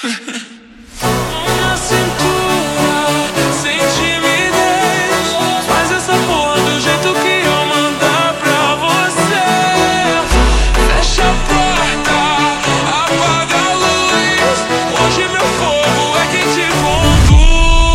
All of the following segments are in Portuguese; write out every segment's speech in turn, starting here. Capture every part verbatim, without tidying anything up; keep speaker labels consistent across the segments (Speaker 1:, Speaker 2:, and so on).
Speaker 1: Na cintura, sem timidez, faz essa porra do jeito que eu mandar pra você. Fecha a porta, apaga a luz. Hoje meu fogo é quem te conduz.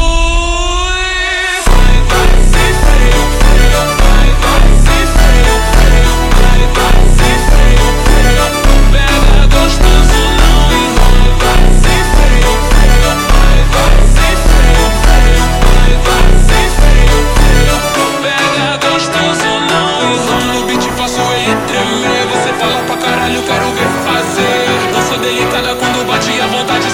Speaker 1: Vai, vai, sem freio, freio. Vai, vai, sem freio, freio. Vai, vai, sem freio, freio. Pega gostoso, não enrola. Vai, sem freio, freio. Vai, vai, sem freio, freio. Vai, vai, sem freio, freio. Pega gostoso, não enrola. No beat faço ele tremer. Você fala pra caralho, quero ver fazer. Dança delicada quando bate a vontade.